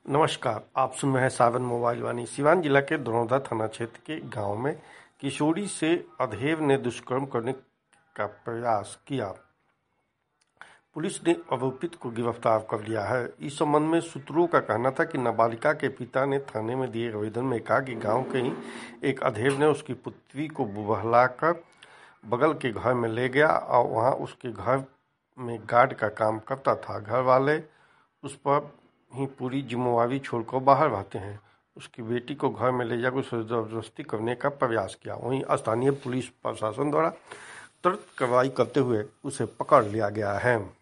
नमस्कार, आप सुन रहे हैं सावन मोबाइल वाणी। सिवान जिला के दरौंदा थाना क्षेत्र के गांव में किशोरी से अधेड़ ने दुष्कर्म करने का प्रयास किया। पुलिस ने आरोपित को गिरफ्तार कर लिया है। इस संबंध में सूत्रों का कहना था कि नाबालिगा के पिता ने थाने में दिए आवेदन में कहा कि गांव के ही एक अधेड़ ने उसकी पुत्री को बहलाकर बगल के घर में ले गया और वहां उसके घर में गार्ड का काम करता था। घर वाले उस पर ही पूरी जिम्मेवारी छोड़कर बाहर रहते हैं। उसकी बेटी को घर में ले जाकर उसे जबरदस्ती करने का प्रयास किया। वहीं स्थानीय पुलिस प्रशासन द्वारा तुरंत कार्रवाई करते हुए उसे पकड़ लिया गया है।